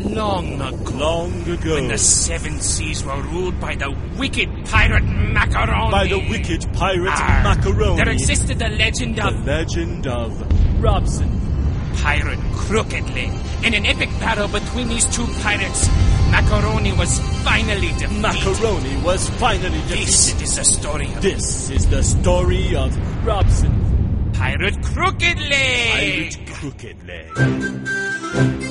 Long ago. Long ago. When the seven seas were ruled by the wicked pirate Macaroni. By the wicked pirate Macaroni. There existed the legend of... The legend of Robson. Pirate Crooked Leg. In an epic battle between these two pirates, Macaroni was finally defeated. Macaroni was finally defeated. This is the story of... This is the story of Robson. Pirate Crooked Leg. Pirate Crooked Leg.